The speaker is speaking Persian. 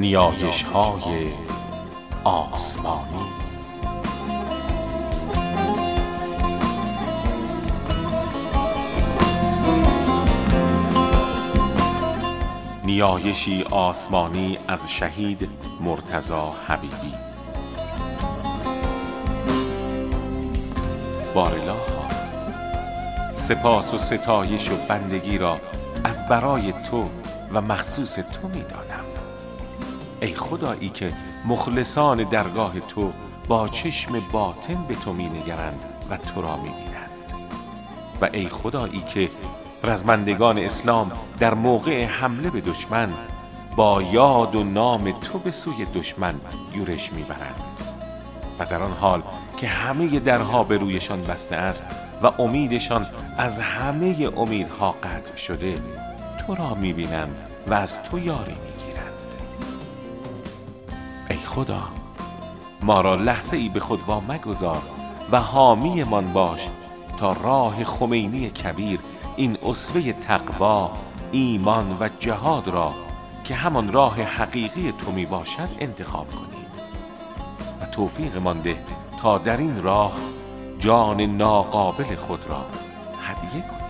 نیایش‌های آسمانی. نیایشی آسمانی از شهید مرتضی حبیبی. بارالله سپاس و ستایش و بندگی را از برای تو و مخصوص تو می دانم. ای خدایی که مخلصان درگاه تو با چشم باطن به تو می نگرند و تو را می بینند. و ای خدایی که رزمندگان اسلام در موقع حمله به دشمن با یاد و نام تو به سوی دشمن یورش می برند و در آن حال که همه درها به رویشان بسته است و امیدشان از همه امیدها قطع شده، تو را می بینند و از تو یاری می گیرند. ای خدا، ما را لحظه ای به خود وا مگذار و حامی من باش تا راه خمینی کبیر، این اسوه تقوا، ایمان و جهاد را که همان راه حقیقی تو می باشد انتخاب کنیم و توفیق من ده تا در این راه جان ناقابل خود را هدیه کنیم.